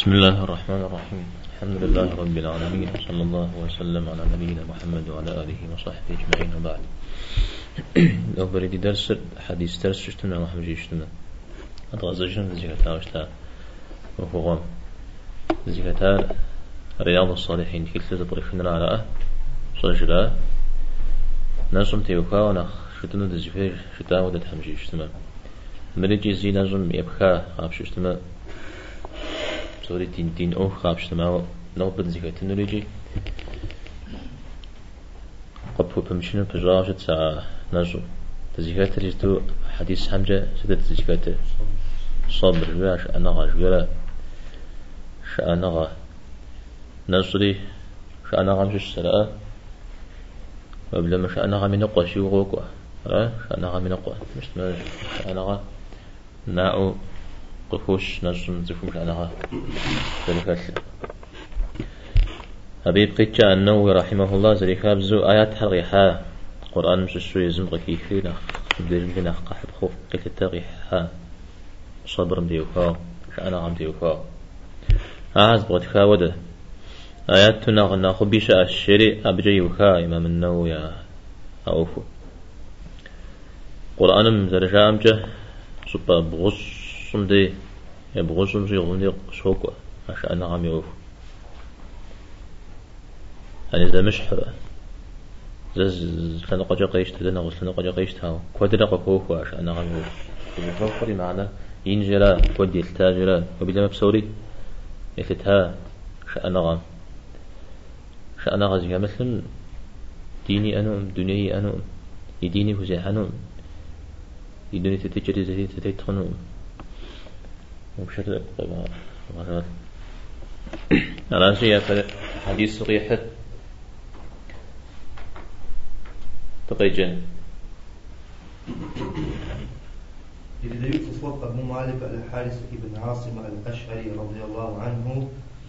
بسم الله الرحمن الرحيم. الحمد لله رب العالمين، صلى الله وسلم على نبينا محمد وعلى آله وصحبه أجمعين وبعد. لو بريد درس حديث درس شتنا وحمد شتنا أتغزجنا زكاة وشتا وفقام زكاة رياض الصالحين كل تطريقنا على صجلا ناسم تيوكا ونخ شتنا دزفير شتا ودت حمجي شتنا مريجي زي نازم يبخا عبش شتنا سوري دين أو خابش تماو نو بدزيك تنوريجي قبو بمشينا بجاجة ساعة نجو تزيكات رجتو حديث حمجة سدت تزيكات صبر جواش أنغا جوالا شأنغا نصري شأنغا مش السلاء وبلا مش أنغا من نقوى شيو غوكوا شأنغا من نقوى مش شأنغا ناو قفوش نجم زفوش أنها ذلك حبيب قيتشا النووي رحمه الله ذلك بزو آيات حريحة قرآن مش شوي زمغ كيفينا بدرجنا قحب خوف قيت التغيحة صبر مديوكا شأنا عم ديوكا أعز بغتكا وده آيات تنغنا خبيش الشري أبجيوكا إمام النووي أوفو قرآن مزرجا أمجه صبا بغص دي يبغوشم شيء غندي شوكوا عشان أنا عم يوف يعني إذا مش حرة كان قجا قيش تدنا غسلنا قجا قيش تاو كودنا قفوه عشان أنا عم يوف يفكر معنا ينجلا كودي التاجلا وبلا مبسوري يفتها شأن غام شأن غازي مثلا ديني أنا دنيي أنا يديني وزي أنا يدني تتجري زي تتخنو وبشكل غلط على شيء حديث صحيح تقيجن передаются слов Абу Малика аль-Харис ибн Асим аль-Аш'ари радийаллаху анху,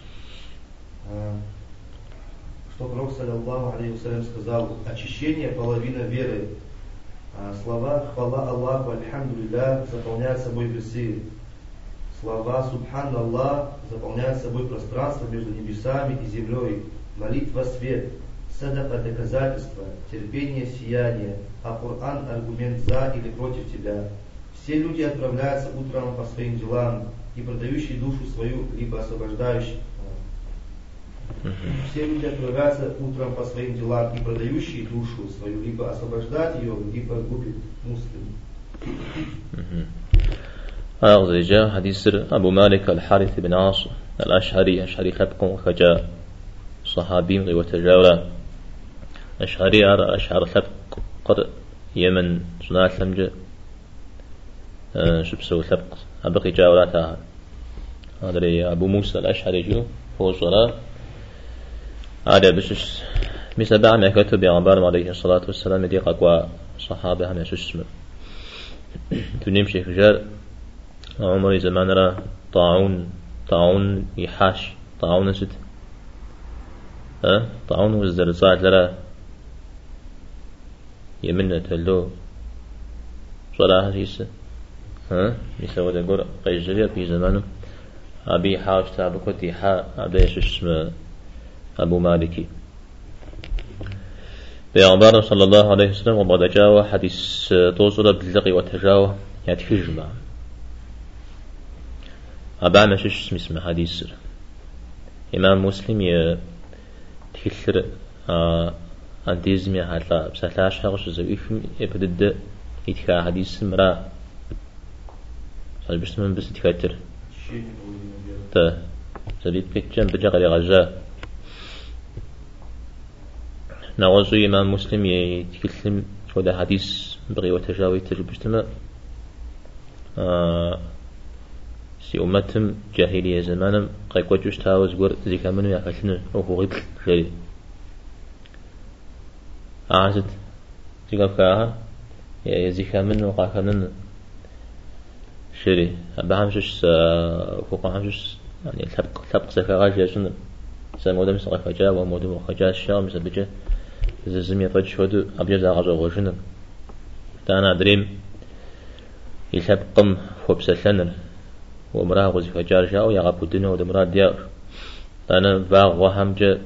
что Пророк саллаллаху алейхи вассалям сказал: очищение половина веры. Слова хвала Аллаху, альхамдулиллах заполняют собой весы. Слова субханаллах заполняют собой пространство между небесами и землей. Молитва свет, садака доказательство, терпение сияние, а Коран аргумент за или против тебя. Все люди отправляются утром по своим делам, и продающий душу свою, либо освобождающий. Все люди отправляются утром по своим делам, и продающий душу свою, либо освобождать ее, либо губит муслим. هذا جاء حديث أبو مالك الحارث بن عاص الأشعري خبق خجاء صحابي وتجاولا أشعر خبق قر يمن صناعة لمجة شبسو خبق أبقي جاولاتها هذا أبو موسى الأشعري جو هو صلاة هذا بشش مسبع ما كتب يعبر عليه الصلاة والسلام دي قوى صحابة هم يسوس تنيم شيخ جار عمري زمان را طاعون يحاش طاعون ست طاعون والزرزات لرا يمنة تلو صلاة هيسة يسوى ده قرأ قيجرية في زمانه أبي حاش تابكوتي أبي شسم أبو مالكي بيعبر صلى الله عليه وسلم وبعد جاوة حديث توصل باللغي وتجاوة يتفجمع أبا ما شش اسمه حديث إمام مسلم يتكثر أنتيزمي حتى بسلاش حقش زويفم يبدد يتكا حديث مرا بس من بس يتكثر تا زليت بيتجن بجغل غجا نوازو إمام مسلم يتكلم وده حديث بغي وتجاوي تجربتنا سي أمتهم جاهلية زمانهم قيق وجوش تاوز قر زيكا منو يأكلنا وهو غيب شري عازد زيكا بكاها زيكا منو قاكنن شري أبا همشش فوق همشش يعني ثبق سكا غاجة شنو سمودا مسقى فجاء ومودا وخجاء الشام مسبجة زمية فج ودو أبجز أغاز وغوشنا دانا دريم يثبقم فوبسلنا ومراه غزي فجار جاو يا غابودنا ودمرا ديار أنا باغ وهم جا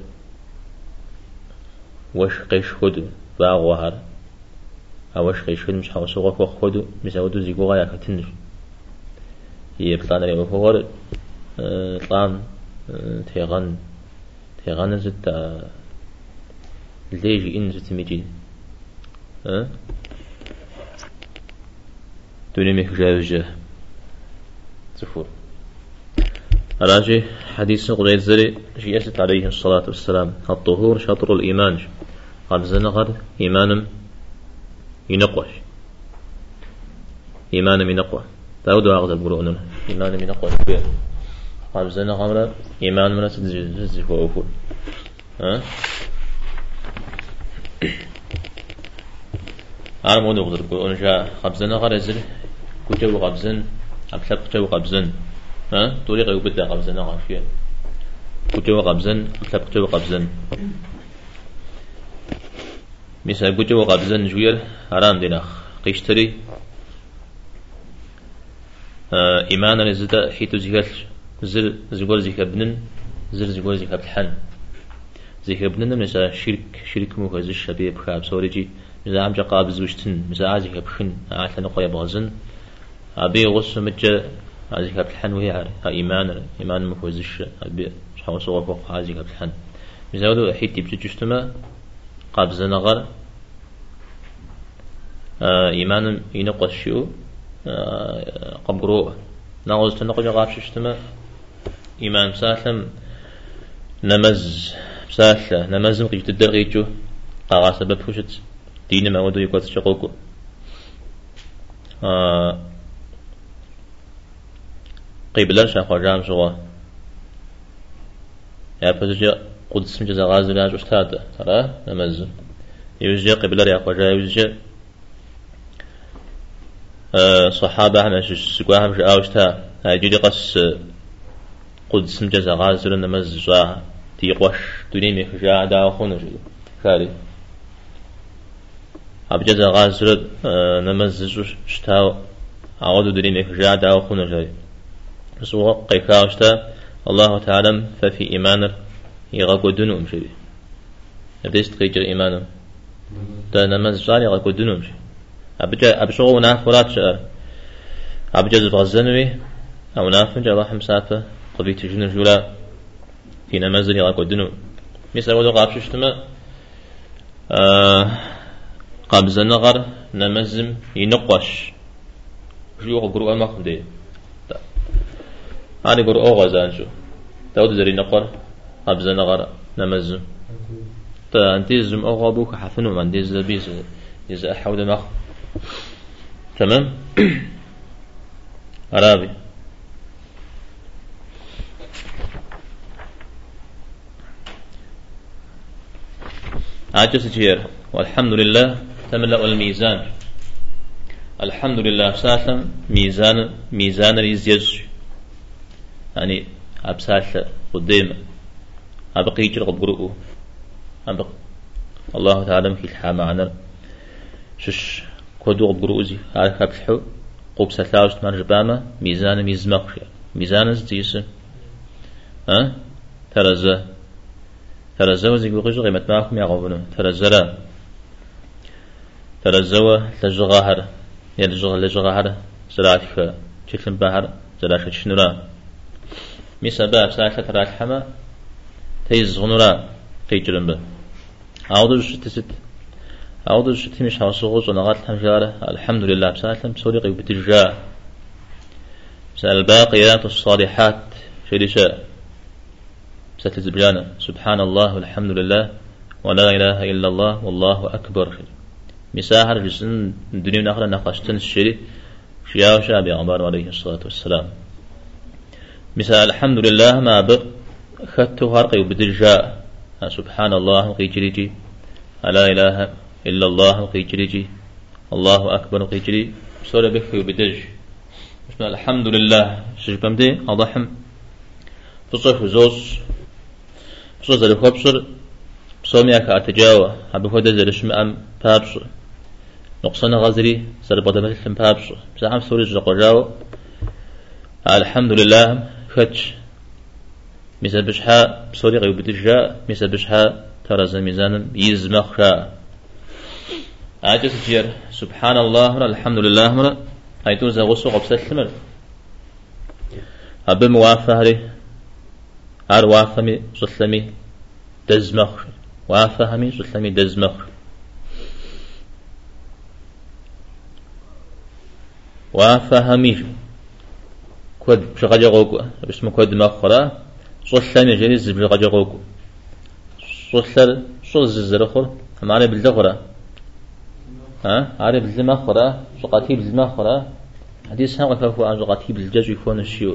وش قيش خدو باغ وهر أوش قيش خدو مش حوسوغ فوق خدو مساودو زيقوغا يا كتنج يبطلان ريو فور طلان تيغان زت ليجي إن زت ميجي دوني ميكجاوجه زفور راجي حديث غير زري جيست عليه الصلاة والسلام الطهور شطر الإيمان قال زنغر إيمان ينقوش إيمان ينقوش داود أغذى بقولون إيمان ينقوش بيه قال زنغر إيمان من تزجي وأفول أنا مو نقدر بقولون جاء قبزنا غير زري كتب قبزن أبلغ كتب قبزن طريقة يبدأ قبزن غافية كتب قبزن أبلغ كتب قبزن مثال كتب قبزن جوير حرام دينخ قيشتري إيمانا لزدا حيث زيكال زيقول زيكابنن زيقول زيكابلحن زيكابنن مثال شرك مخزش شبيب خاب سوريجي مثال عم جاقاب زوجتن مثال عازي كابخن عاتلن قوية بغزن أبي غص متجا هذه كابل حن وهي عاري إيمان مفوزش أبي شحال صور فوق هذه كابل حن مزودو حيتي بتجتما قابز نغر إيمان ينقص شو قبرو نغز تنقج غاب شتما إيمان سالم نمز سالة نمز مقيت تدرغيجو قاعد سبب فوشت دين ما ودو يقص شقوقو قبلر شاف جام شوا يا بتجي قدس مجز غازل يا أستاذ ترى نمز يوجي قبلر يا خواجة يوجي صحابة هم سقاهم في أوشتا هاي قص قدس مجز غازل نمز جاه تيقوش دنيا مخجا دا خونج خالي أبجز غازل نمز شتاو عود دنيا مخجا دا خونج سوى قيفاوشتا الله تعالى ففي إيمان يغاقو دنو مشي يبديست قيجر إيمانه دا نماز جاري يغاقو دنو مشي أبشغو نافرات شعر أبجز بغزنوي أو نافن جا الله مسافة قبيت جنو جولا في نماز يغاقو دنو مثل ودو قابش اشتما قابز النغر نمازم ينقوش جيوغ قروء المقم دي أنا أقول أوغازان شو تود زري نقر أبزا نغر نمزم تأنتيزم أوغابوك حفنو من ديز بيز إذا أحاول مخ تمام عربي عجز جير والحمد لله تملأ الميزان الحمد لله ساسا ميزان يزيج يعني أبساط قدام أبقي يجرب قرؤه أبق الله تعالى في الحامة عنا شش كودو قرؤزي هذا كابسحو قوب سلاوش مرجبامة ميزان ميزمقش ميزان زيس ترزا وزي قرؤزي قيمة معكم يا غوبنا ترزا لجغاهر لجغاهر سلاتك شكل بحر سلاتك شنورا مسبب ساعة ترى الحما تيز غنورا قيجرن به عودو شتست عودو شتي مش حاسوغوز ونغات الحمجارة الحمد لله بسالة بسوري قيب بتجاء بسال الباقيات الصالحات شريشاء بسال الزبجانة سبحان الله والحمد لله ولا إله إلا الله والله أكبر مساحر جسن الدنيا ناخر نقاشتن الشري شياو شابي عمر عليه الصلاة والسلام مثال الحمد لله ما بق خدته هرقي وبدرجاء سبحان الله وقيجريجي لا إله إلا الله وقيجريجي الله أكبر وقيجري سورة بك وبدرج الحمد لله شجبم دي أضحم بصف زوز بصف ذلك بصر بصوميك أتجاوى أبو هذا ذلك شمأم بابصر نقصنا غزري سر بدمت الحم بابصر بسعام سورة جاقجاوى الحمد لله فتش مثل بشحا بصوري غيب بتجاء مثل بشحا ترى ميزان يزمخ عاجز جير سبحان الله مرة الحمد لله مرة أيتو زغسو قبسة مرة أبي موافهري أر وافهمي سلمي دزمخ وافهمي سلمي دزمخ وافهمي كود بشغاجة غوكو اسمه كود مخرا سلمي جريز بشغاجة غوكو سلر شو الزرخور معنى بالدغرة عارف بالمخرة زقاتي بالمخرة حديث هم قالوا عن زقاتي بالجاج يكون الشيو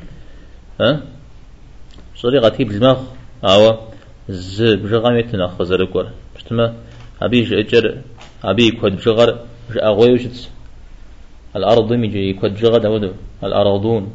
صوري قاتي بالمخ أو ز بجغاميتنا خزر كور بتما أبي جر أبي كود بجغر أغويوشت الأرض ميجي كود بجغر داودو الأرضون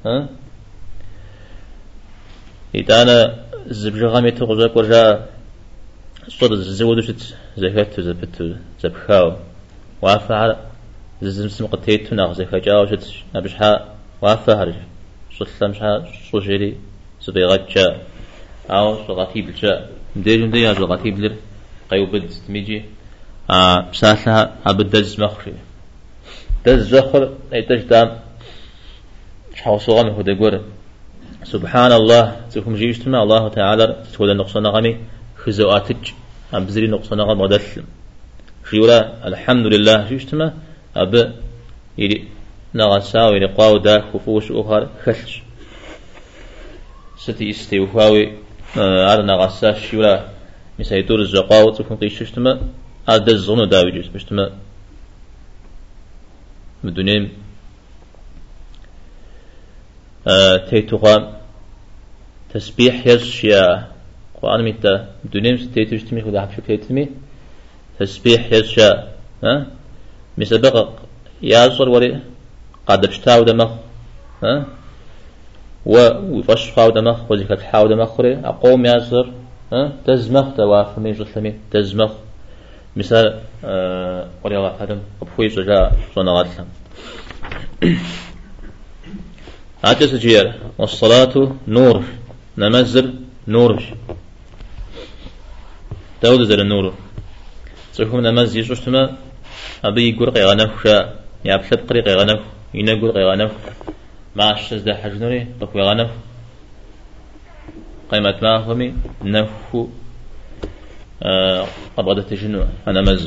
إذا أنا ز بجغاميت خزر كور جا صور زودوشت زكاتو زبتو زبخاو وافعل زمسم قتيتو ناخ زكاجاوشت نبشحا وافعل صلمشحا صوجيري زبيغاتشا أو زغاتي بلجا مديرون ديا زغاتي بلر قيوبد ميجي بسالها أبدز مخري دز زخر ايتج دام شحاو صغام هو دقور سبحان الله تكم جيشتما الله تعالى تتولى النقصان غامي خزواتج أم بزري نقصان غام ودسلم شيورا الحمد لله جيشتما أب يلي نغساوي لقاو داك وفوش أخر خلش ستي استيوفاوي على نغسا شيورا مسايدور الزقاو تكون قيشتما أد الزونو داوي جيش بشتما مدونيم تيتوغام تسبيح يزشيا قرآن ميتا دونيم تيتوشتمي خدا حبشو تيتمي تسبيح يزشا مسبق يازر وري قد بشتاو دمخ وفشخاو دمخ وزكاة حاو دمخ وري أقوم يازر تزمخ توافمي جسلمي تزمخ مثال وري الله حدم أبخوي سجا صنغاتلم عجز جير والصلاة نور نمزر نور داود زر النور تكون نمز يشوشتما أبي يقول قيغانف شاء يابسب قري قيغانف ينقول قيغانف ما الشز ده حجنوري بك قيغانف قيمة ما همي نفو قبضة تجنو أنا مز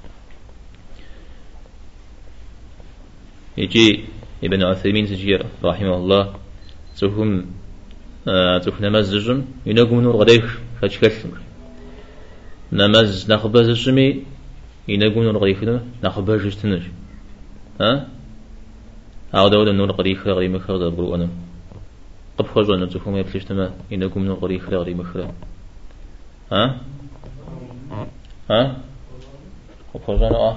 يجي ابن عثيمين سجير رحمه الله تكون نمزجم ينقوم نور غديش فاتشكسم نمز نخبز الشمي ينقوم نور غديش نخبز جستنج عاود أود النور غديش غري مخر ضربوا أنا قب خرج أن تكون يبلشتما ينقوم نور غديش غري مخر قب خرج أنا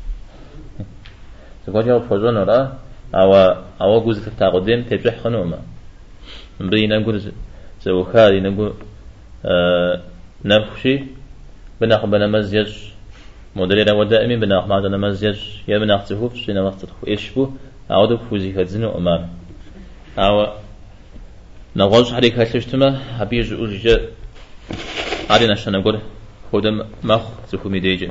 تقول يا قب خرج أنا أو جزء التقدم تبجح خنومه بينا نقول زوخاري نقول نفشي بناخ بنا مزيج مدير ودائمي بناخ معنا مزيج يا بناخ تفوف شينا وقت تخو إيشبو أعود فوزي خزنو أمام أو نقولش حريك هالشتما هبيج أوجي علينا عشان نقول خدم مخ تخو ميديجي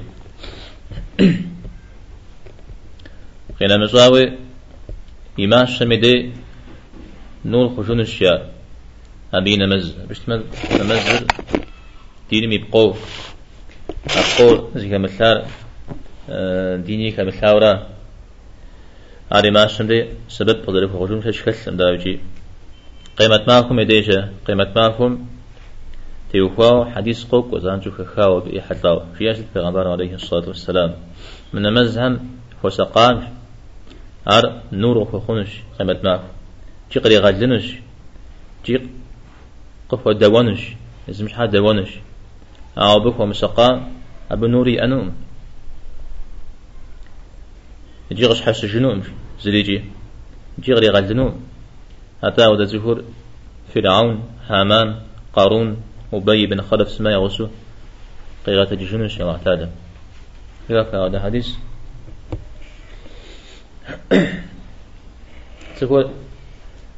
خينا مزاوي يماش ميدي نور خشون الشيء أبي نمز نمزل ديني ميبقو أبقو زي كمثال ديني كمثال عاري ما شمدي سبب قدر خشون شكل داوجي قيمة معكم يديجا قيمة معكم تيوخاو حديث قوك وزانجو خخاو بإحداو رياشة پیغمبر عليه الصلاة والسلام من نمزهم فسقان عار نور خشونش قيمة معكم جي قري غادلنش جي قفوا دوانش إذا مش حد دوانش أو بكوا مسقا أبو نوري أنوم جي غش حس جنوم زريجي جي قري غادلنوم حتى ودا زهور فرعون هامان قارون أبي بن خلف سما يغسو قيغة جنوش يا معتادة هيك هذا حديث تقول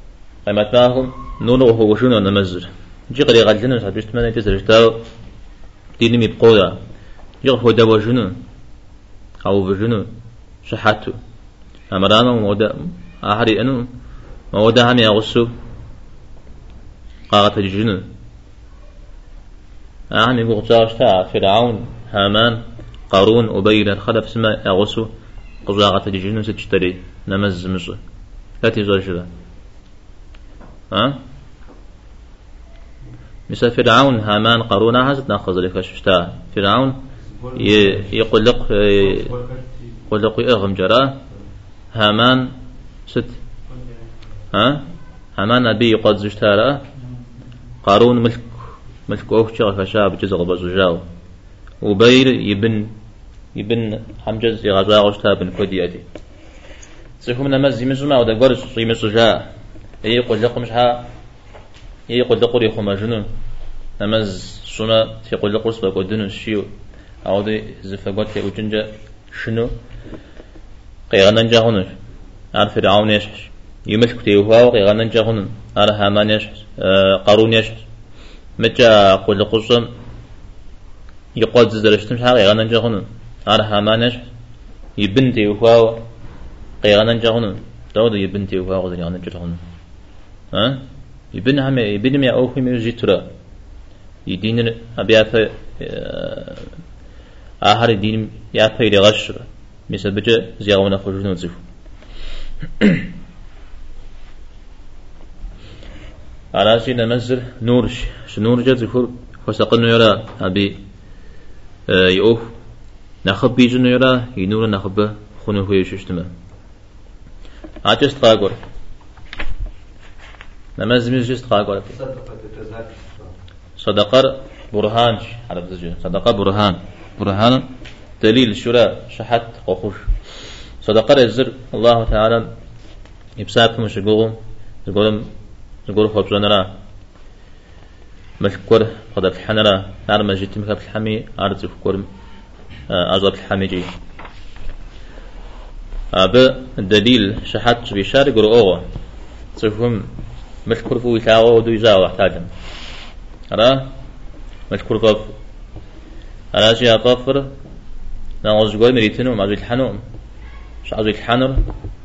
قيمت معهم نور هو شنو نمزر جي قري غلنا سبجت من تزرجتاو ديني مبقودا يغفو دوا شنو أو شنو شحاتو أمرانا ومودا أحري أنو مودا هم يغسو قاعدة جنو أهم يقول جاشتا فرعون هامان قارون أبي الخلف سما يغسو قزاقة جنو ستشتري نمز مصر لا تزوجها مثل فرعون هامان قارون هذا ناخذ لك شتا فرعون يقلق يغم جرا هامان ست هامان أبي يقاد زشتارا قارون ملك أوفشا فشاب جزء بزوجاو وبير يبن حمجز يغزا غشتا بن كودياتي سيكون نمزي مزما ودا غرس قيمة سجا يقول لكم مشها يقول لكم يخما جنون نمز سنا يقول لكم سبا قدن شيو أو دي زفقات يوجنجا شنو قيغانا جاهون عارف فرعون يشحش يملك تيوها قيغانا جاهون عارف هامان يشحش قارون يشحش متى قول لقصم يقول زدرشتم شحا قيغانا جاهون عارف هامان يشحش يبن تيوها قيغانا جاهون داود يبن تيوها قيغانا جاهون يبن ما أوفي من جيترا يدين أبيات آخر الدين يأفي لغشر مثل بجا زيغونا خرجنا زفو على شيء نمزر نورش شنور جا زفو فسقنا يرى أبي يأوف نخب بيجن يرى ينور نخب خونه هو يشتما عجست قاقر نمز ميجست قاقر صدقر برهان عرب زجاج صدقة برهان دليل شراء شحت قخوش صدقة الزر الله تعالى يبساكم مش يقولهم خبزنا را مشكور خد الحنرا نار مجيت مكاب الحمي أرز فكور أزاب الحمي جي أبا الدليل شحت بشار يقولوا أوه صفهم مشكور فوي تاعو دو يزاو احتاجهم أرى مشكور قف أنا شيء أقفر نعوز قول مريتنو معزول الحنوم مش عزول الحنر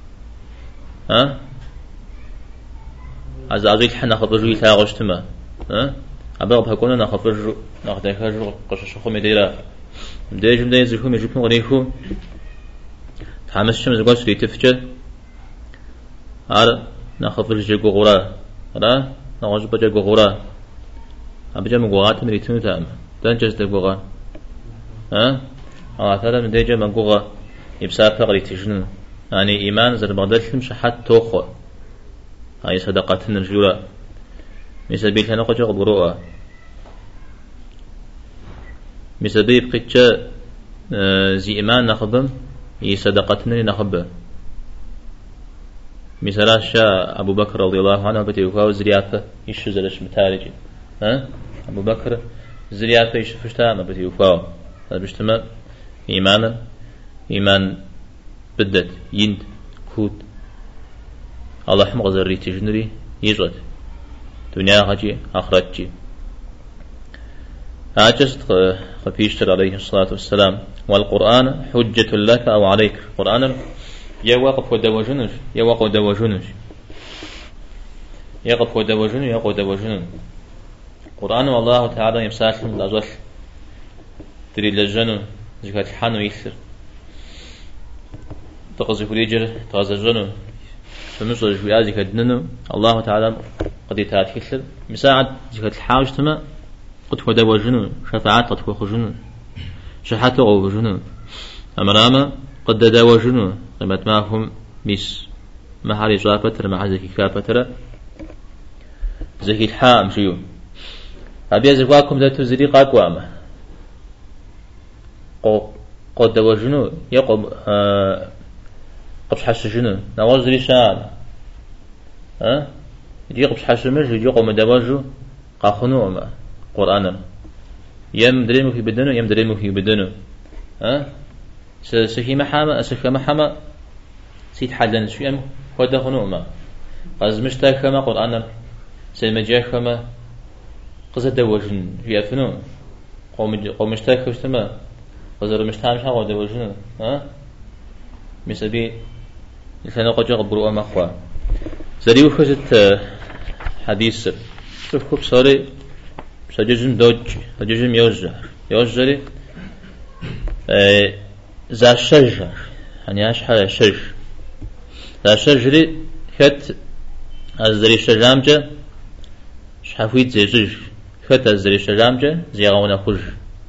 عزول الحن أخبر جوي تاغشتما أبغى بهكونا نخبر ناخذ قش شخو مديرة مدير زخو مجيبهم غنيخو تحمس شم زقول سري تفجر نخبر جيجو غورا نعوز بجيجو غورا أبجا مقوغات مريتنو تام دانجز دقوغا ترى من ديجا مقوغا يبسافة غريتجنو يعني إيمان زر بغدادهم شحات توخو هاي صدقات النرجولة مثل بيت هنا قجا غبروها مثل بيت قجا زي إيمان نخبم يصدقاتنا نخبه مثل الشاء أبو بكر رضي الله عنه بتيوكاو زريافة يشوزلش متارجي أبو بكر زريافة يشفشتها ما بتيوكاو هذا بيجتمع إيمان بدت يند كود الله حمق زري تجنري يزود دنيا غجي آخرت جي عجزت خفيشتر عليه الصلاة والسلام والقرآن حجة لك أو عليك القرآن يوقف ودوجنش يقف ودوجن القرآن والله تعالى يمساكم الأزل تريد للجنو زكاة الحانو يكثر تقضي كليجر تغزى الجنو فمصر جويا زكاة دننو الله تعالى قد يتاكثر مساعد زكاة الحاوش تما قد ودوجنو شفاعات قد وخجنو شحات غوجنو أمراما قد دوجنو قيمت معهم ميس محاري جافتر مع زكي كافتر زكي الحام شيو أبي أزواكم ذات زري قاقواما قد دوجنو يقب قبش حش جنو نواز زري شان يجي قبش حش مش يجي قوم دوجو قاخنو ما قرآن يم دريمو في بدنو سكي محامة سيد حلن شو يم قد خنو ما از مشتاق خما قرآن سيمجي خما قصد وجن يفنو قوم مشتاق خشتما قصد مشتاق شا قد وجن ها مسبي لسنا قد يقبروا ما خوا زريو خشت حديث شوف خوب صاري سججم دوج سججم يوجري ذا شجر يعني ايش حاجه شجر ذا شجري خت ازري شجامجه شحفيت زيجج خت ازري شجامجه زيغونا خج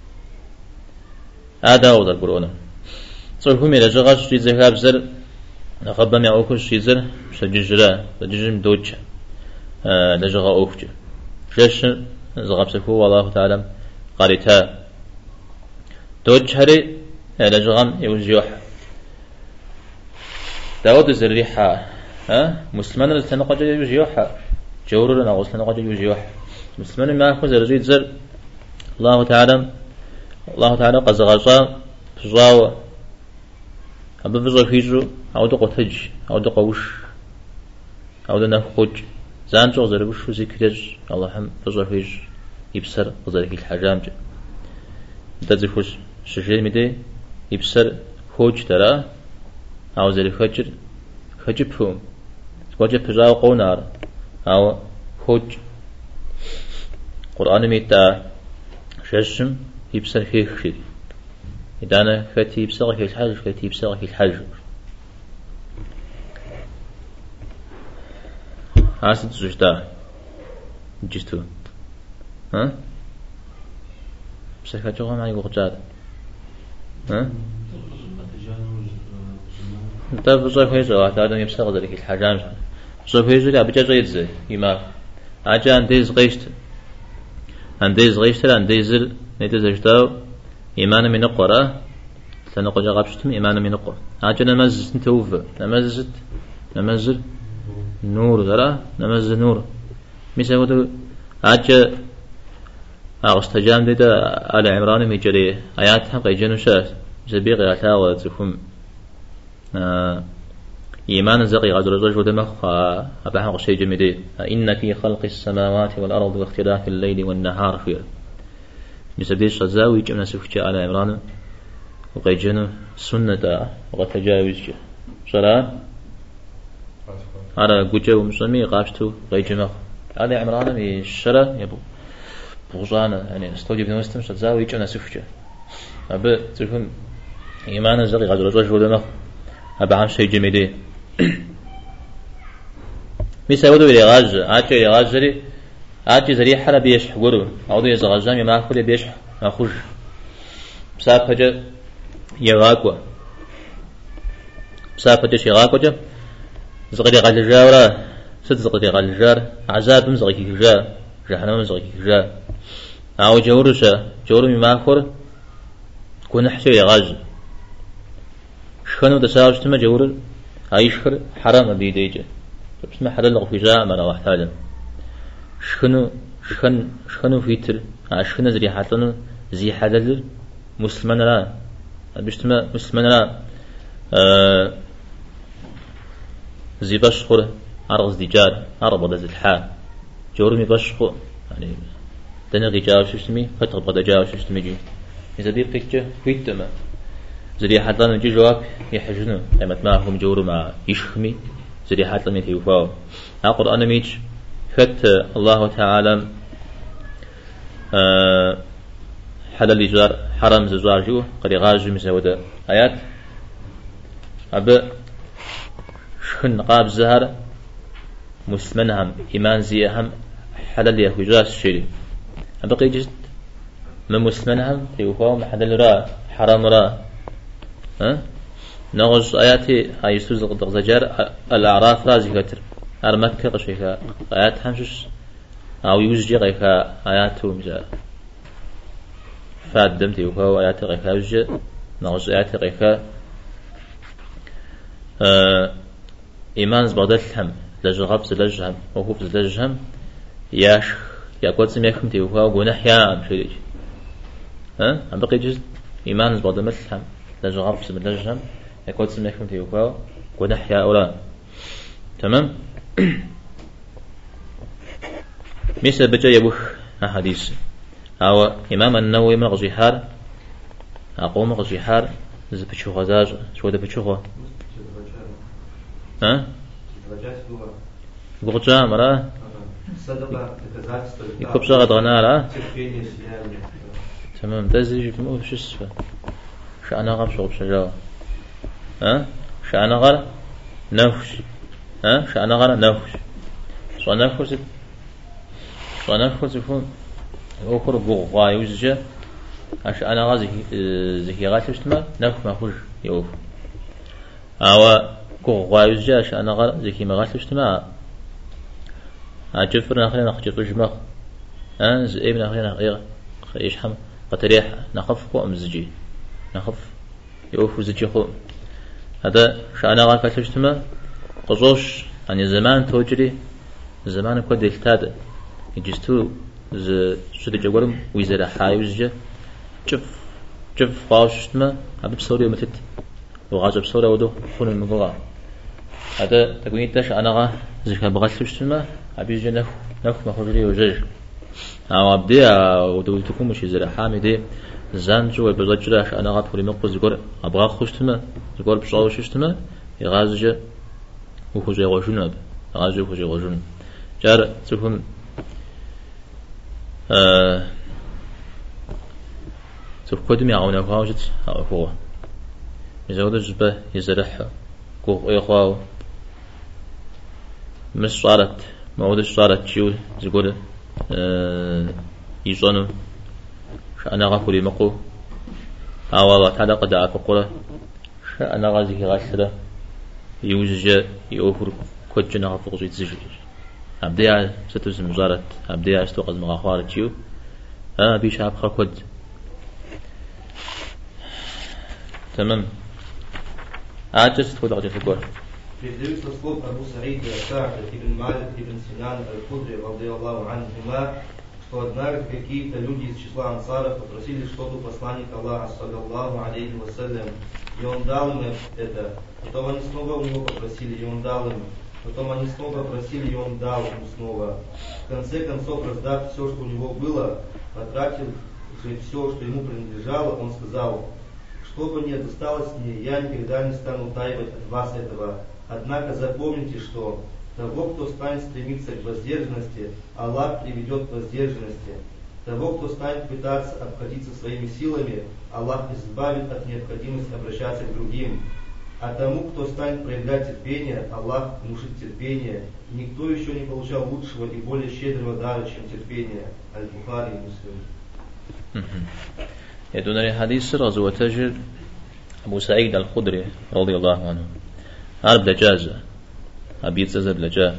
هذا هو القرآن صرفهم الى جغاش في ذهاب زر خبم يعوكش في زر سججرا سججم دوج لجغا اوفج جش زغاب سكو والله تعالى قاريتها دوج هري لجغام يوجيوح داود زريحة مسلمان لتنقج يوجيوح جورر نغوص لنقج يوجيوح مسلمان ما أخذ زرجيت زر الله تعالى قزغشا فجاوة أبا فجا فيجو أو قتج أو قوش أو نخج زانجو زربوش زكرج الله هم فجا فيج يبصر وزرك الحجام تزفوش شجير مدي يبصر خوج ترى أو زري خجب فهم وجب فجاو قونار أو خوج قرآن ميتا ششم يبصر فيه خشي إذا أنا فتي يبصر في الحج فتي يبصر في الحج عاسد زجدا جستو ها بسكت جوا معي وقجاد ها انت بزاف هيز واحد هذا يبصر ذلك الحجام بزاف هيز اللي أبجا جيد زي يما أجا عنديز غيشت عنديز نتزجداو إيمان من القرى سنقول جابشتم إيمان من القرى أجا نمزز نتوفى نمزل نور ذرا نمزل نور مثلا أجا أغستجام ديدا على عمران ميجري آياتها قيجنو شاس زبيغ آياتها وتفهم إيمان زقي غدر الرجل دمخ أبحق شيء جميل إن في خلق السماوات والأرض واختلاف الليل والنهار في مثل شزاوي جمنا سفجاء على عمران وقيجنو سنة وتجاوز شرع على جوجا ومسلمي قاشتو قيجمخ على عمران من الشرع يبو بغجانا يعني استودي بنوستم شزاوي جمنا سفجاء أبى تفهم إيمان زقي غدر الرجل دمخ أبعام شيء جميل مثل ودو يغاز عاجي يغازري عاجي زري حلا بيش حقورو عودو يزغازام يماخل بيش ماخوش بسابجا يغاقوا بسابجا يغاقوا زغري غالجارا ست زغري غالجار عذاب مزغي جا جهنم مزغي جا أو جورو يماخر كون حشي يغاز شخنو دساوش تما جور عايشخر حرام بيديجه بسمع حلال غفيجاء ما راح تاجم شخنو فيتر عشخنا زري حاتنا زي حلال مسلمان لا بيشتما مسلمان لا زي بشخر عرض ديجار عرض ذي الحال جورمي بشخر يعني دنغي جاوش اسمي فتغ بدا جاوش اسمي جي إذا دي بيكتة فيتما زري حاتنا نجي جواب يحجنو لما معهم جورو مع يشخمي زري حاتنا يتيوفاو القرآن ميج فت الله تعالى حلال جار حرام زوار جو قد يغاجو مسودا آيات أب شخن قاب زهر مسلمنهم إيمان زيهم حلال يهوجاس شيري أبقي جد من مسلمنهم يوفاو حلال را حرام را نغز آياتي هاي سوز الزجار الأعراف رازي كتر أرمكة قشيكا آيات همشش أو يوجي غيكا آياته مجا فادم تيوكا آيات غيكا يوجي نغز آيات غيكا إيمان زبادلهم لجغب زلجهم وخوف زلجهم ياش يقول سميكم تيوكا وقنح يا أمشيريج أم بقي جزء إيمان زبادلهم لجغب زلجهم يقول سميكم تيوكا وقنح يا أولا تمام مثل بجا يبوح حديث أو إمام النووي مغزي حار أقوم مغزي حار إذا بتشوف غزاج شو ده بتشوفه ها بغجا مرة يكب شغل غنارة تمام تزيج في مو شو اسمه شأنا غر شغل شجاع ها شأنا غر نفش ها شأنا غر نفش شو نفش شو نفش يكون أخر بوغ يوزج عش أنا غازي زكي غاتش تما نفش ما خوش يوف أو بوغ يوزج عش أنا غر زكي ما غاتش تما عجفر نخلي نخجط وجمخ زئيب نخلي إيش حم قتريح نخف قو أمزجي نخف يوف زجي خو هذا شأنا غا كاتشتما قصوش يعني زمان توجري زمان كود التاد يجستو ز شد جوارم ويزرع حايوزجه جف قاشتما عبد بصوري متت وغاجب بصورة ودو خون المقرع هذا تقولين تاش أنا غا زكا بغاتشتما عبيز جنف نف مخرجي وجج أو أبدي ودو تكون مش يزرع حامدي زان جو بزجراش أنا غا بقول مقبز يقول أبغى خشتما يقول بصور شتما يغازج وخوجي غوجنا غازج وخوجي غوجنا جار تكون تفقد معونه خاوجت هو يزود جبه يزرح كوخ إخوة مش صارت ما صارت شيء يقول يصنع أنا غفولي مقو أو تعالى قد أفقره أنا غازي غاسرة يوجد يوفر كود جنا غفوق زيت زجر أبدي ستوز مزارت أبدي أستوقظ مغاخوار تيو بيش أبخر كود تمام عاجز تقول أجل تقول Передаются слов Абу Саида Са'да ибн Малик ибн Синан аль-Худри радийаллаху анхума, что однажды какие-то люди из числа ансаров попросили что-то у посланника Аллаха саллаллаху алейхи вассалям, и он дал им это. Потом они снова у него попросили, и он дал им. Потом они снова попросили, и он дал им снова. В конце концов, раздав все, что у него было, потратив же все, что ему принадлежало, он сказал: что бы ни досталось мне, я никогда не стану утаивать от вас этого. Однако запомните, что того, кто станет стремиться к воздержанности, Аллах приведет к воздержанности. Того, кто станет пытаться обходиться своими силами, Аллах избавит от необходимости обращаться к другим. А тому, кто станет проявлять терпение, Аллах внушит терпение. И никто еще не получал лучшего и более щедрого дара, чем терпение. Аль-Бухари и Муслим. يدون الحديث رضو تجر أبو سعيد الخدري رضي الله عنه عرب لجازة أبيت زب لجا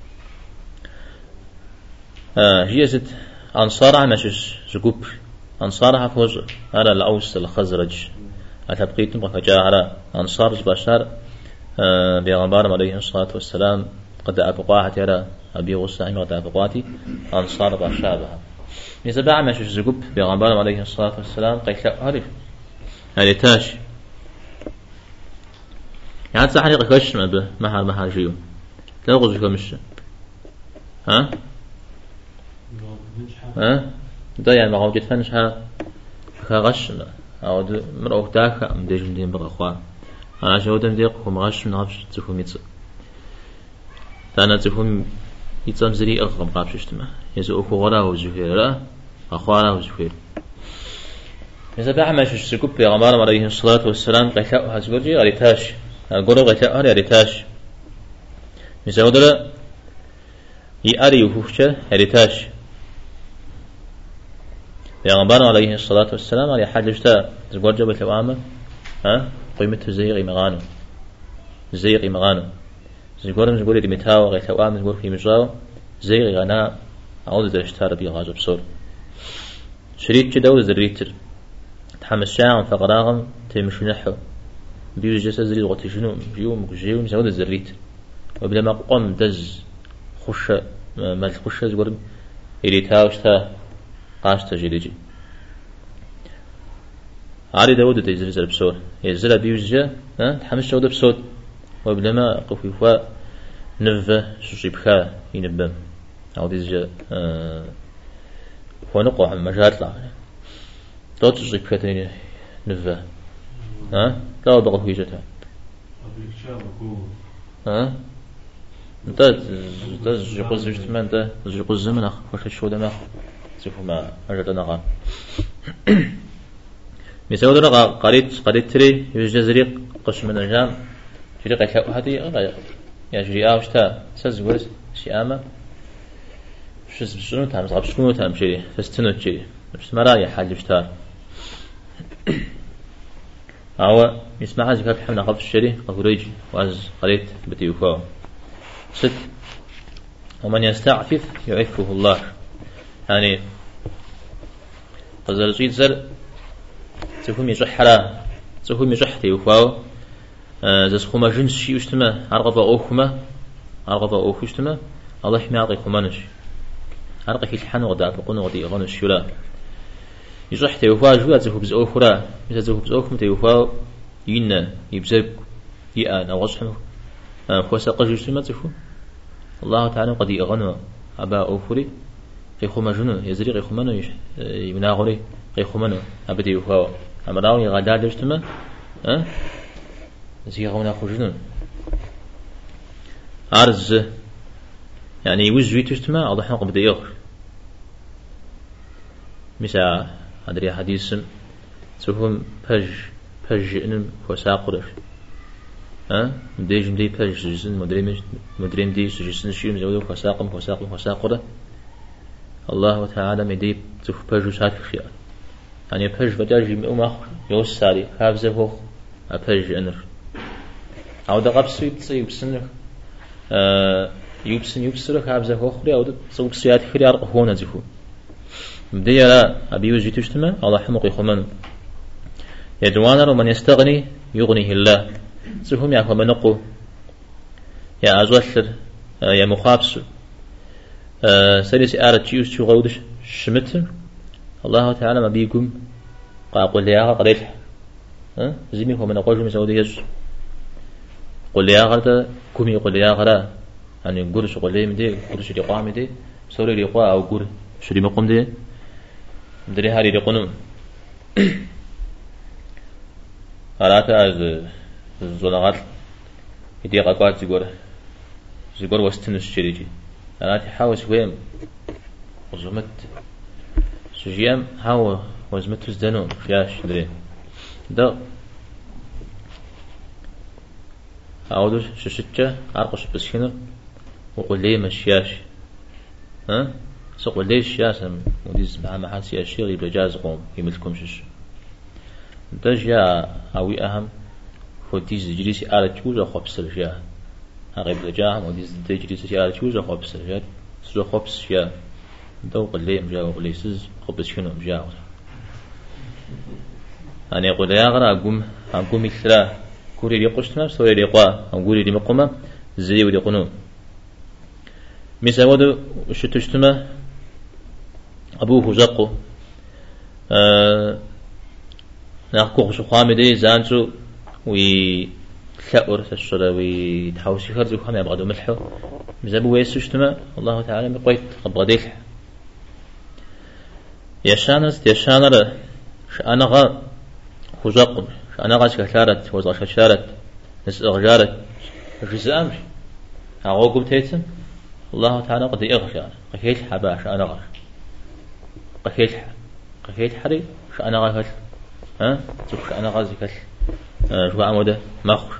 جيزت أنصار عمشش زقوب أنصار حفوز على الأوس الخزرج أتبقيتم بخجاء على أنصار بشار بيغمبار عليه الصلاة والسلام قد أبقاها على أبي غسان قد أبقاتي أنصار بشابها يزبع مشش زقوب بيغمبار عليه الصلاة والسلام قيت لا أعرف هذه تاش يعني تسحني قيش ما به مهار جيو لا غزك مش ها ده يعني ما قوجت فنشها خغشنا أو مرأة داك أم ديجن دين بغخوا أنا جودم ديق ومغش من غفش تفهم يتص تانا تفهم يتصم زري أغم قابش اجتماع يزو أخو غرا وزفير لا أخوارا وزفير إذا بعمل شو سكوب بيغمار عليه الصلاة والسلام قيتاء هزقرجي غريتاش القرى قيتاء غريتاش مثلا يأري وفوشة غريتاش بيغمار عليه الصلاة والسلام على حاجة جتا زقرجة بالتوامة قيمته زيغي مغانو زيغي مغانو زقرم زقري لمتاو غيتاوام زقر في مجاو زيغي غناء عود درشتار بي غاجب صور شريط جدا وزريتر تحمس شاعم فقراغم تيمشو نحو بيو جسا زريت غوتي شنو بيو مكجيو نساود الزريت وبلا ما قم دز خشة مال خشة زقرم إليتاوشتا قاشتا جليجي عاري داود تيزر بصور يزرع بيو جسا تحمس شاود بصوت وبلا ما قفوا نفة شجيبخا ينبم أو ديزج ونقع مجال لا دوت شجيبخا تاني نفة ها لا بقى في جتها ها انت جقوز جتما انت جقوز زمن أخ وش شو ده شوفوا ما أجدنا غا مثال ده قريت تري يجزريق قش من الجام جريق يحب هذه يا جريء أوشتا سزورس شيء شنو تام صعب شنو تام شيء فستنو شيء مش مرايا حاجة بشتار أو يسمع هذا كيف حنا قف الشري قفريج واز قريت بتيوفا ست ومن يستعفف يعفه الله يعني فزر جيد زر تفهم يجح حلا تفهم يجح تيوفا زس خما جنس شيء اشتما عرقة أوخ اشتما الله يحمي عرقي خمانش عرقي في الحن وغدا فقون وغدي غنش يلا يجح تيوفا جوا زهو بز أوخرا مثل زهو بز أوخ متيوفا ينا يبزرك يأنا وغشحنه خوسا قجو اشتما تفهم الله تعالى قد يغنى أبا أوفري قي خما جنو يزري قي خمانو يمناغري قي خمانو أبدي يوفا أمراو يغادر اشتما زي غونا خجنون عرض يعني يوزوي تجتمع الله حق بدأ يغر مثلا هذا حديث سوهم بج إنم وساقرش مدريم دي بج جزن مدريم دي سجسن شيء زودو وساقرة الله تعالى مدي تف بج سات خيار يعني بج بدأ أمخ يوساري حافظه هو أبج أنر أو ده قبل سويت يبسنه يبسنه حافظه هو خري أو ده سوق سيات خري أرق هون زفو بدي لا أبي وجه تجتمع الله حمق يخمن يدوانا ومن يستغني يغنيه الله سهم يا خمنقو يا أزوثر يا مخابس سلسي آرت يوز تغودش شمت الله تعالى ما بيقوم قاقل ليها قريت زمي هو من أقوى مسعود يجوز قل ليها غردا كومي قل ليها غرا يعني قرش قل ليه مدي قرش لقاء مدي سوري لقاء أو قر شري مقوم دي مدري هاري لقنو هراتا از زونغات يدي قاقات زيقور وستنس شريجي هراتي حاوس ويم وزمت سجيام هاو وزمت وزدنو فياش دري ده أعودش ششتة عرقش بسكنر وقول لي مشياش سقول ليش ياسم وديز مع محاسي أشياء يبقى جاز قوم يملكم شش ده جاء أوي أهم وديز جريسي على تجوز خبصر جاء هغيب جاء وديز جريسي على تجوز خبصر جاء سو خبص جاء ده وقول لي مجا وقول لي سز خبص شنو مجا أنا يقول يا غرا أقوم مثلا كوري يقشتنا سوري يقوا أقولي لي مقومة زي ودي قنو مثلا ودو شتشتما أبوه زقو ناقو خامدي زانتو وي ثأر تشرا وي تحوسي خرج وخامي أبغى ملحو مزابو ويسشتما الله تعالى بقيت أبغى ديك يشانر أنا غا خزق أنا غاش كثارت وزغش كثارت نسأغجارت الجزام هاغوكم تيتم الله تعالى قد يغشى قكيت حباش أنا غاش قكيت حري ش أنا غاش تروح أنا غاز كل شو عموده مخر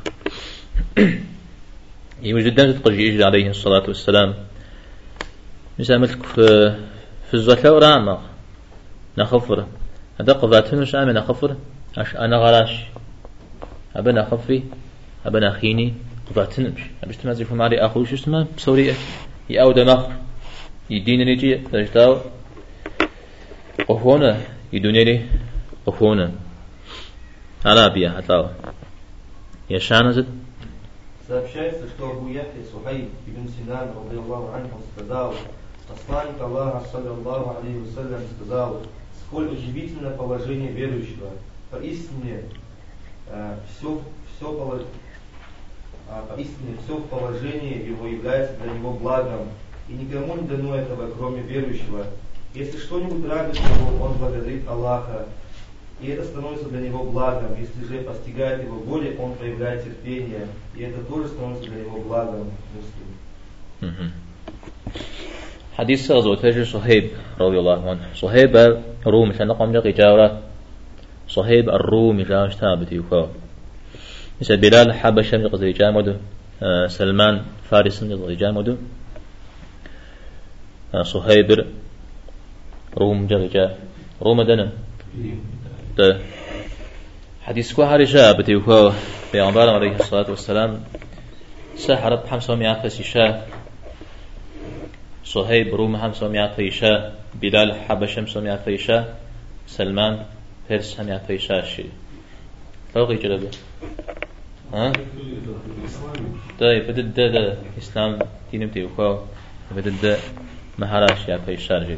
يوجد دم تقجي عليه الصلاة والسلام مثل ملك في الزكاة ورامة نخفر هذا قضاتنا شامل نخفر عش أنا غراش أبنا خفي أبنا خيني قضاتنا مش أبش تمازي فماري أخوي شو اسمه بسورية يأود مخر يدين نيجي تجتاو قفونا يدوني قفونا على بيا حتى يشان زد. Сообщается, что Абу Яхья Сухайб ибн Синан, радийаллаху анху, сказал: посланник Аллаха, саллаллаху алейхи вассалям, сказал: сколь удивительно положение верующего. Поистине поистине все в положении его является для него благом, и никому не дано этого, кроме верующего. Если что-нибудь радует его, он благодарит Аллаха, и это становится для него благом. Если же постигает его горе, он проявляет терпение, и это тоже становится для него благом. حديث غزوة صهيب رضي الله عنه. صهيب الروم كان قام جاء جاورة صهيب الروم جاء اشتابت يخاف مثل بلال حبشة من قصدي جامد سلمان فارس من قصدي جامد صهيب روم جاء روم دنا ده حديث كوا هرجاء بتيخاف بيعمر عليه الصلاة والسلام سحرت 500 فسيشة صهيب روم 500 فيشة بلال حبشة 500 فيشة سلمان فارس 100 فيشة شيء فوقي جلبه ها طيب بدد ده إسلام دين بتيخاف بدد مهراش يا فيشة جيد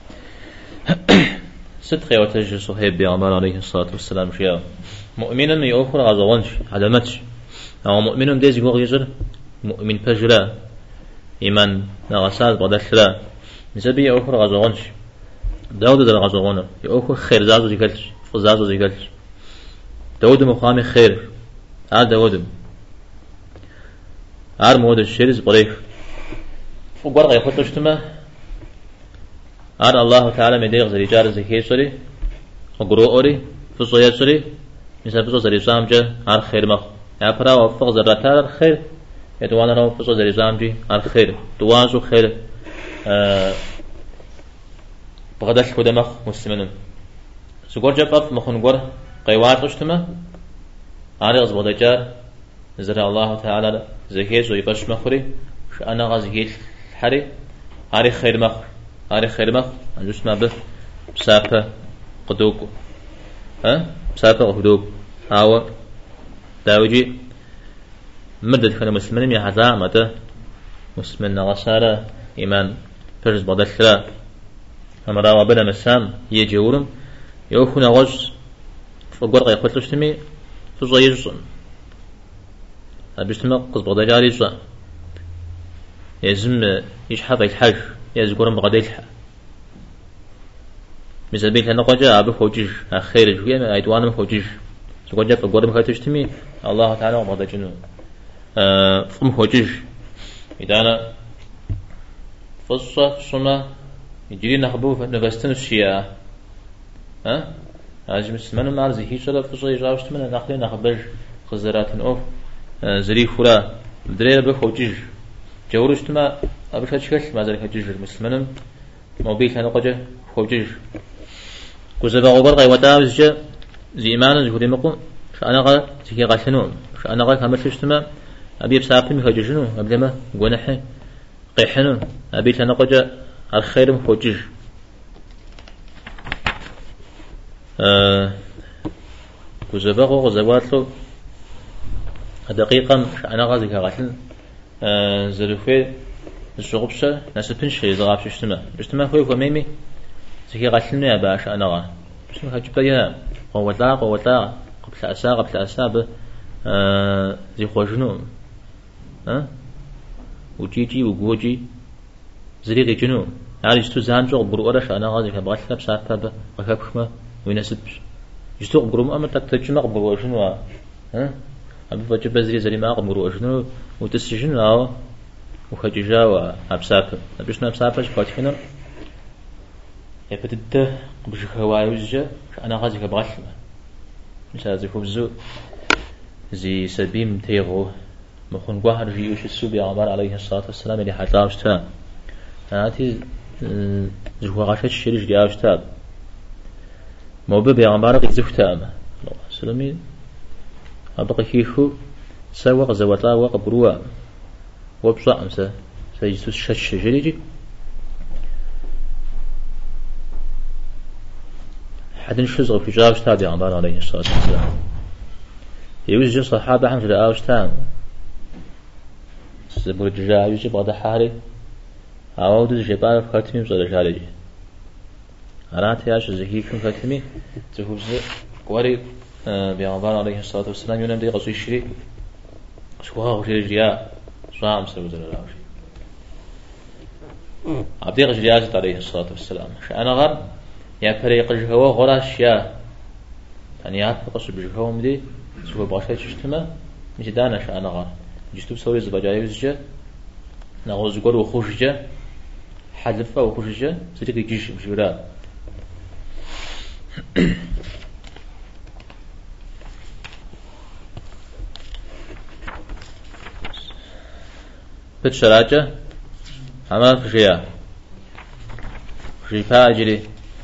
صدق وتجي صهيب بيعمر عليه الصلاة والسلام شيء مؤمنا يأخر غزوانش علامتش أو مؤمن ديز يقول يزر مؤمن فجرا إيمان نغسات بدشرا نسبي يأخر غزوانش داود در غزوانا يأخر خير زازو زيكلش فزازو زيكلش داود مقام خير داود مود الشرز بريخ فقرق يخطش تما الله تعالى مدير زريجار زكي سوري وقروء أوري فصويات سوري مثل فصو زري سامجة خير مخ يابرا وفق زراتار خير يدوانا رو فصو زري سامجي خير دوازو خير بغداش كده مخ مسلمين سقور جاب مخون قور قيوات قشتما غز بغداجار زر الله تعالى زكي سوي قش مخوري شأنا غزكي حري خير مخ خير مخ أنجس ما به بسابة قدوكو بسابة قدوك هاو داوجي مدد خنا مسلمين يا حزا متى مسلمين نغسارة إيمان فرز بدشرا همرا وبنا مسام يجورم يوخنا غز فقرق يقتلشتمي فزا يجسون أبيشتما قز بغداجاري جزا يزم يشحف الحج يزقرم بغديلها مثل بيت أنا قجا أبي فوجيج خير جوية ما أيدوان فوجيج سقجا فقرم خاتشتمي الله تعالى وما دجنو فم فوجيج إذا أنا فصة صنا يجري نخبو فنفستن الشيعة عايز مسلمان ما عرض هيك شلا فصة يجاوشت من نخلي نخبر خزرات أوف زري خلا بدري بفوجيج جورشت ما أبي شكل ما ذلك جيج المسلمين موبيل أنا قجا فوجيج كوزبا غبر غي وداوز جا زي إيمان زهوري مقو شأنا غا زكي غاشنو شأنا غا كامل شتما أبي بسافي مخججنو قبل ما قنحي قيحنو أبي أنا قجا الخير مفوجيج كوزبا غو زواتلو دقيقة شأنا غا زكي غاشن زلفي الشغبشة نسبن شيء زغاب اجتماع هو كميمي زكي غاشلنا يا باش أنا غا بسم الله جبتينا قوة قبل أساب زي خوجنو وجيجي وجوجي زريقي جنو عاري جتو زانجو بروورش أنا غا زكي بغاشلنا بسافة بخبخمة وينسبش جتو بروم أمر تكتجنا بروورشنو أبي فجأة بزري زري ما قمرو أجنو وتسجن أو وخججا وأبسافة أبيشنا أبسافة شفاتفنا يبتدأ بجه هوايوزجا أنا غازي كبغشمة مش هذا خبزو زي سبيم تيغو مخون قهر جيوش السوبي عمر عليه الصلاة والسلام اللي حتلاوش تام هاتي زهو غاشت الشريش دياوش تام موبب يا عمر قيزف تام الله سلامين أبقى كيفو سوق زواتلا وقبروا وبصع مسا سيجسوس شش جريجي حدن شزغ في جاوش تابع عمر عليه الصلاة والسلام يوز صحابة حمد الآوش تام سبور جاوش بعد حاري عود الجبال فكرتمي بصدر جارجي أرات ياش زكيكم فكرتمي تهوز وري بيعمر عليه الصلاة والسلام يونم دي قصي الشري شوها وشيا صام سوزر الراوي عبد غجريات عليه الصلاة والسلام أنا غر يا فريق الجهوة غراش يا يعني يعرف بجهوة مدي سوى باشا تشتمه مش دانش أنا غر جستوب سوري زباجايز جا نغوز قر وخوش جا حلفة وخوش جا سيدك يجيش بجورا بتشراجة عمل فشيا فشيفا أجري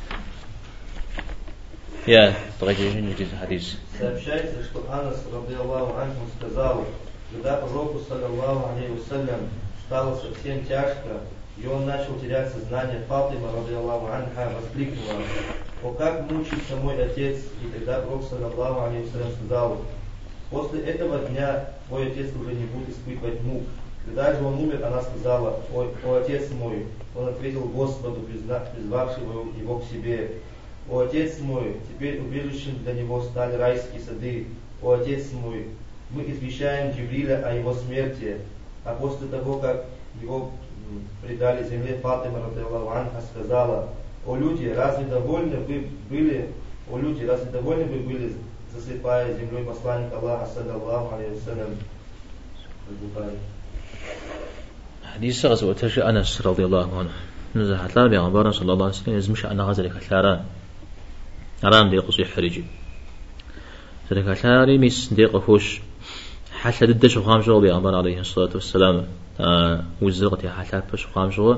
يا تغيرين جديد الحديث. Сообщается, что Анас, радиаллаху анху, сказал, когда пророку, саллаллаху алейхи вассалям, стало совсем тяжко, и он начал терять сознание, Фатима, радиаллаху анха, воскликнула: «О, как мучится мой отец!» И тогда пророк, саллаллаху алейхи вассалям, сказал: «После этого дня твой отец уже не будет испытывать мук». Когда же он умер, она сказала: «О, отец мой!» Он ответил Господу, призвавшему его к себе: «О, отец мой, теперь убежищем для него стали райские сады. О, отец мой, мы извещаем Джибриля о его смерти». А после того, как его предали земле, Фатима, радиаллаху анха, сказала: «О люди, разве довольны вы были, засыпая землей посланника Аллаха, саллаллаху алейхи вассалям?» حديث غزوة تشي أنس رضي الله عنه نزح حتى بيغمبرنا صلى الله عليه وسلم يزمش أنا غزل كثاران أرام بيقصي حرجي ذلك كثاري ميس ديق فوش حتى ددش وخامشوا بيغمبر عليه الصلاة والسلام وزرقتي حتى فش وخامشوا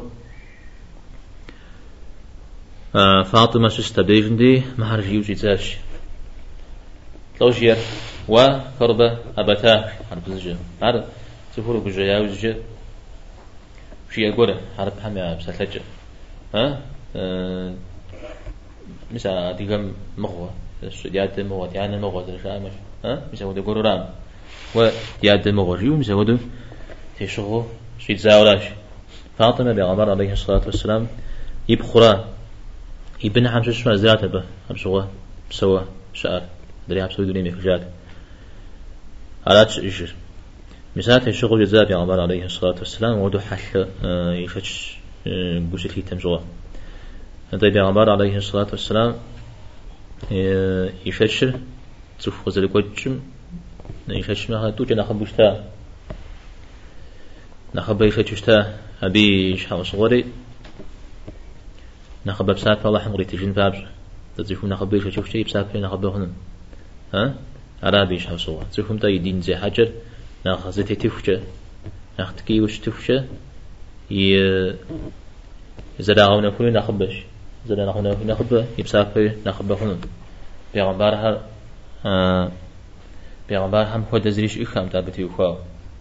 فاطمة سستبديجن دي مهرجي وجيتاش توجير وكربة أبتاش عرب الزجاج عرب تفور بجيا وزجاج شيء أقوله عرب حمي بساتلجة مثلا ديجم مغوى ياد مغوى يعني مغوى ترشامش مثلا وده قرورام وياد مغوى جيو مثلا وده تشغو شيء زاولاش فاطمة بيغمبر عليه الصلاة والسلام يبخرا يبنى حمش اسمه زيادة به حمشوه بسوا شعر دري حمشوه دوني مخجات على إجر مثلا الشغل جزاء بيغمبر عليه الصلاة والسلام وده حل يفتش قوسي تمجوه هذا بيغمبر عليه الصلاة والسلام يفتش تشوف وزلك وجم يفتش ما هاتوج نخبوشتا نخب يفتشتا أبي شحال صغري نخب بسات الله حمري تجين بابج تزيفون نخب يفتش شيء بسات نخب هنا عربي شحال صغر تزيفون تا يدين زي حجر ناخذتي تفشة ناخذتكي وش تفشة زرعونا كل نخبش زرعونا كل نخبة يبسافر نخبة هون بيعمرها مخد زريش إخام تابتي وخاو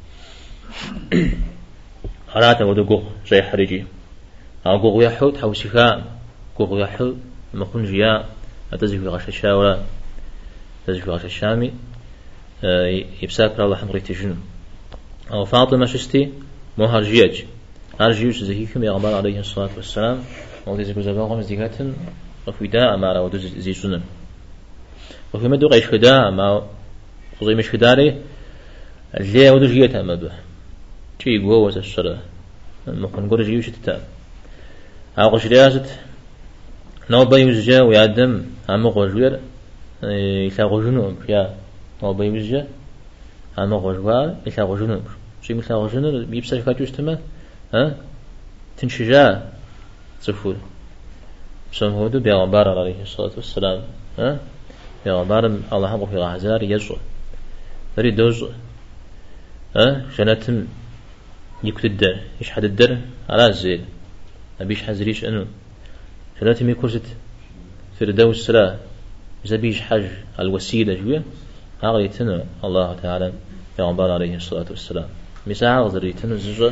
حراته ودقوق زي حريجي أقوق يحود حوسي خام قوق يحود مخون جياء أتزي في غش الشاورة أتزي في غش الشامي يبسافر الله حمري تجنو أو فاطمة شستي مهرجيج أرجيوش زهيكم يا غمار عليه الصلاة والسلام وذي زكو زباغم زيكاتن وفيداء ما رأوا زي سنن وفي مدو غيش فداء ما خزي مش فداري اللي ودو جيتا مدو شي قوة الشرع مخن قول جيوش تتاب أغش ريازت نو بيمزجا ويعدم عمو غجوير يتلاغو جنوب يا نو بيمزجا عمو غجوار يتلاغو جنوب شي مثلاغو جنوب يبسر فاتوش تما تنشجع صفور سمهودو بيغمبار عليه الصلاة والسلام بيغمبار الله حقه في غازار يزو بري دوزو جناتم يكت الدر إيش حد الدر على الزيل أبيش حزريش أنو جناتم يكوزت في الدوس سلا إذا بيش حج الوسيلة جوية هاغيتنا الله تعالى بيغمبار عليه الصلاة والسلام مساعة غزريتنا زجو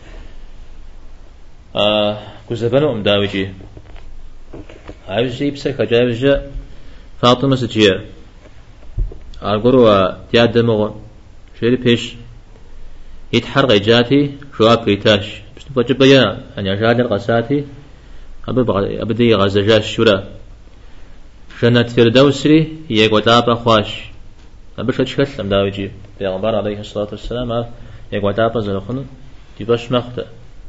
كوزبانو أمداوجي عاوزي بسك جاوزي فاطمة سجيا أقولوا تياد دمغ شيري بيش يتحرق جاتي شواب كيتاش بس نفجب بيان أن يجعل القساتي أبدي غزجاش شورا جنة فردوسري يقوتاب أخواش أبشر شكلم داويجي بيغمبر عليه الصلاة والسلام يقعد أبز الخن تباش مخته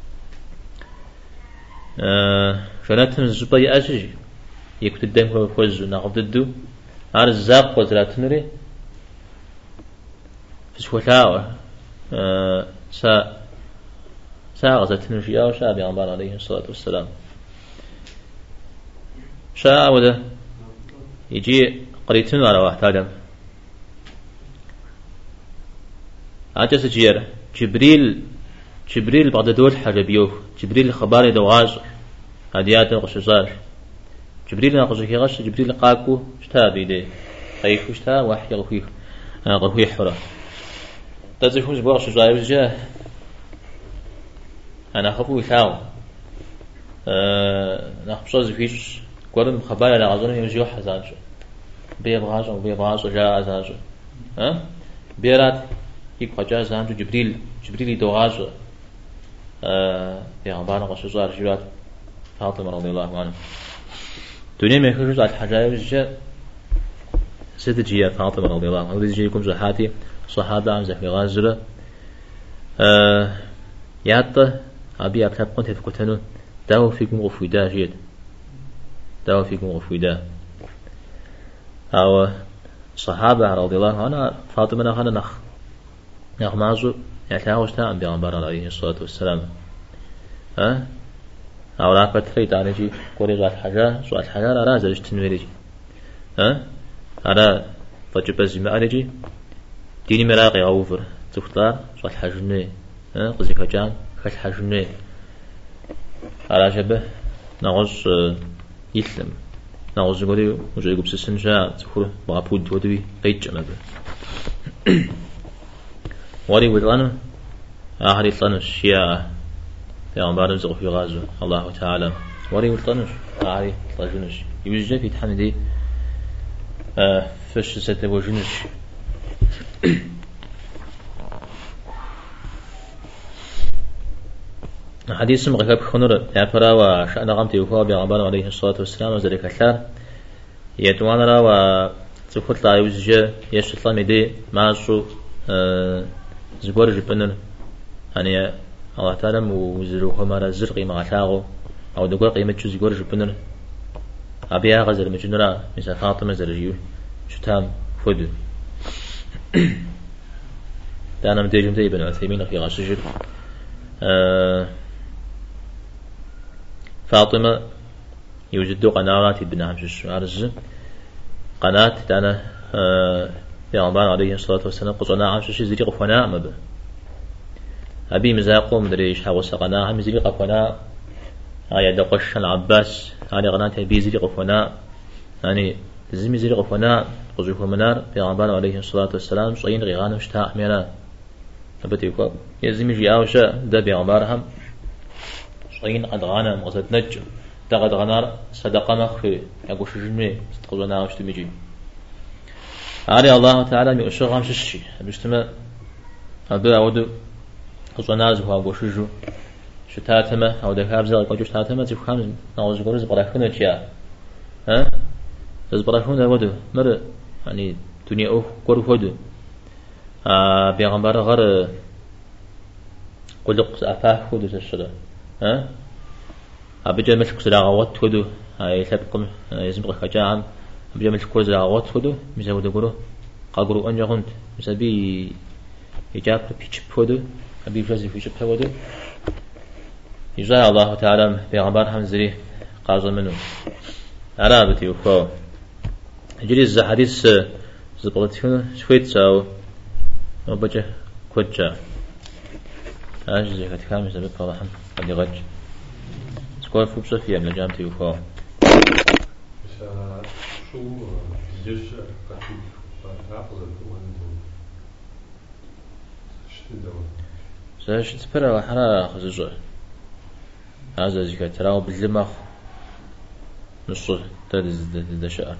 شناتهم الزبطة أجي يكتب دم هو فوز ناخذ الدو على الزاق وزراتنري فسوتاوه ساعة زتنشي أو شاب يغمبر عليه الصلاة والسلام شاء وده يجي قريتين على واحد هذا عجز جير جبريل بعد دول حاجة بيوه جبريل خباري دواج هديات وقشزار جبريل ناقش كي غش جبريل قاكو شتا بيدي خيف شتا وحي غفوي حرا تزيفوز بوغش جايب جاه أنا خفوي ثاو نخبصوز فيش قرن خباري لغزون يمزيو حزاج بيبغاج جاء زاج بيرات يبقى جاء زاج جبريل دواج بيغمبانا قشزار جيرات فاطمة رضي الله عنها دنيا ما يخرج على الحجايب جاء سيد جيا فاطمة رضي الله عنها ودي جيكم زحاتي صحابة عن زحمي غازرة ياتا أبي أكتب قنت في كتنو داو فيكم غفودا جيد داو فيكم غفودا أو صحابة رضي الله عنها فاطمة نخنا نخ معزو يعتاوش تاعم بيغمبر عليه الصلاة والسلام أو راك بتريد على جي قولي زوات حجار أرازل اجتنوي جي أنا فجب الزماء على جي ديني مراقي غوفر تختار زوات حجنوي قزيك هجام خش حجنوي على جبه نغز يسلم نغز قولي وجو يقب سسنجا تخور بغابود ودوي قيج مبه وري ودلانو آخر يطلانو الشيعة في عمبار زغ في غازو الله تعالى وري ودلانو آخر يطلانوش يوجد في تحمدي فش ستبوجنش حديث مغلب خنور يعبر وشأن غمتي وفوا بيغمبان عليه الصلاة والسلام وذلك الثار يتوانا وتخط لا يوزج يشتلا مدي معشو زبور جبنن يعني الله تعالى وزروه مرة زرقي مع تاغو أو دقوا قيمة شو زبور جبنن أبيها غزر مجنرا مثل فاطمة زرجيو شتام فدو دانا مديجم زي بن عثيمين في غاشجر فاطمة يوجد قنوات ابن عمشش عرز قناة دانا في عمبان عليه الصلاة والسلام قصنا عمشش زريق فناء مبه أبي مزاقو مدريش حاوس قناة هم زريق فناء آية دقش العباس يعني قناة أبي زريق فناء يعني زمي زريق فناء قزوه منار في عمبان عليه الصلاة والسلام صين غيغان مشتاع مينا أبتيكو يزمي جياوشا دبي عمبارهم صين قد غانا مغزد نج تقد غنار صدقة مخفي يقول شجمي استقلنا واشتميجي علي الله تعالى يؤشغ عن ششي بيجتمع أبي أودو قصنا زهوا أقول شجو شتاتما أو دكاب زغ قجوش تاتما تفهم نعوز قرز براكون تيا براكون أودو مر يعني دنيا أوه قرف أودو بيغمبر غر قلق أفاه خودو تشرا أبجا ملك زراعات خودو هاي سبكم يزمر خجام أبجا ملك زراعات خودو مزود قرو قاقرو أنجا غنت مزبي يجاب بيش خودو أبي فلزي فيش خودو يجزاه الله تعالى بيغمبر حمزري قاز منه عرابتي وخو جري الحديث زبطتي شويت ساو وبجه كوجا أجزي كتكامل زبط فرحم قد يغج سكوي فوق صفية من جامتي وخوا شو جيش قتيل فأخذ ساش تبرع وحنا خزجة هذا زي كتراو باللمخ نص تد شعر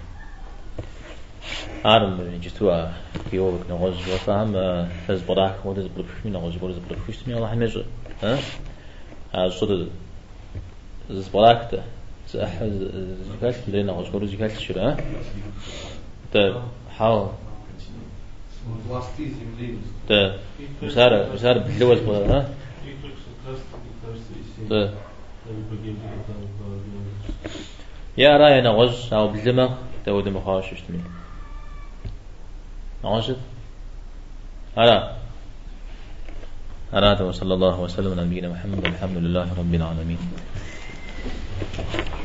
عارم جتوا كيوبك نغز وفهم فز براك ودز برفش من نغز ودز برفش تمي الله حمجة هذا صدق زبراك ده زحز زكاة لين نغز ودز زكاة شراء ده حاول Власти земли. Да. Мисар блювать было, да? يا راينا غز أو بلمة تود مخاش اشتمي عاشت أراد وصلى الله وسلم على نبينا محمد والحمد لله رب العالمين.